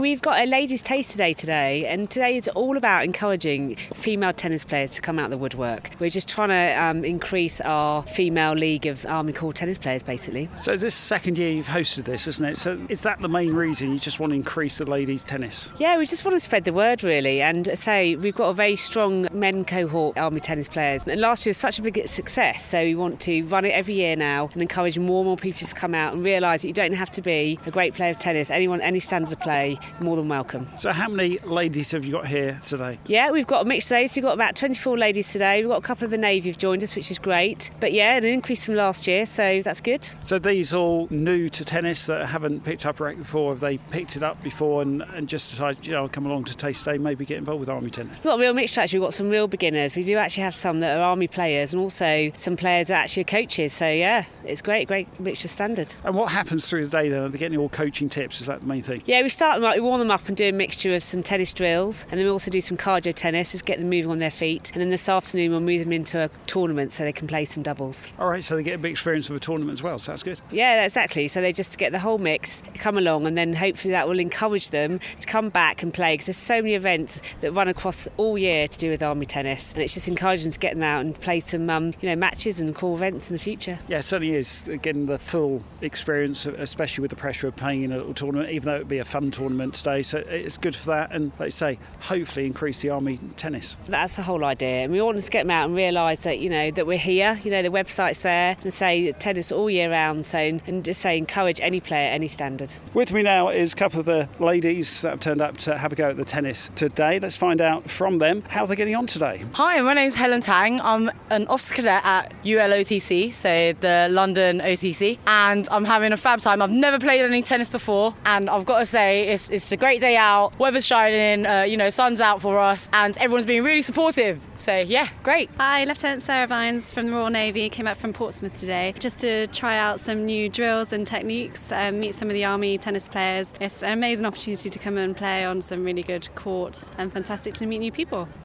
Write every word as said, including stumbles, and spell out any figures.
We've got a ladies' taster day today, and today is all about encouraging female tennis players to come out of the woodwork. We're just trying to um, increase our female league of Army Corps tennis players, basically. So this second year you've hosted this, isn't it? So is that the main reason you just want to increase the ladies' tennis? Yeah, we just want to spread the word, really, and say we've got a very strong men cohort Army tennis players, and last year was such a big success, so we want to run it every year now and encourage more and more people to come out and realise that you don't have to be a great player of tennis. Anyone, any standard of play, more than welcome. So how many ladies have you got here today? Yeah, we've got a mix today, so we've got about twenty-four ladies today. We've got a couple of the Navy have joined us, which is great. But yeah, an increase from last year, so that's good. So these all new to tennis that haven't picked up a racket before, have they picked it up before and, and just decided, you know, come along to Taste Day, maybe get involved with Army tennis? We've got a real mixture actually. We've got some real beginners. We do actually have some that are Army players and also some players that are actually coaches. So yeah, it's great, great mixture standard. And what happens through the day then? Are they getting all coaching tips? Is that the main thing? Yeah, we start them up, we warm them up and do a mixture of some tennis drills, and then we also do some cardio tennis, just get them moving on their feet. And then this afternoon we'll move them into a tournament so they can play some doubles. All right, so they get a big experience of a tournament as well, so that's good. Yeah, exactly. So they just get the whole mix, come along, and then hopefully that will encourage them to come back and play, because there's so many events that run across all year to do with Army tennis, and it's just encouraging them to get them out and play some um, you know, matches and cool events in the future. Yeah, it certainly is getting the full experience, especially with the pressure of playing in a little tournament, even though it would be a fun tournament today. So it's good for that, and like you say, hopefully increase the Army tennis. That's the whole idea, and we want them to get them out and realise that, you know, that we're here, you know, the website's there, and say tennis all year round, so, and just say encourage any player, any standard. With me now is a couple of the ladies that have turned up to have a go at the tennis today. Let's find out from them how they're getting on today. Hi, my name's Helen Tang. I'm an officer cadet at U L O T C, so the London O T C, and I'm having a fab time. I've never played any tennis before, and I've got to say it's it's a great day out. Weather's shining, uh, you know, sun's out for us, and everyone's been really supportive. So yeah, great. Hi, Lieutenant Sarah Vines from the Royal Navy. Came up from Portsmouth today just to try out some new drills and techniques, um, meet some of the Army tennis players. It's an amazing opportunity to come and play on some really good courts, and fantastic to meet new people.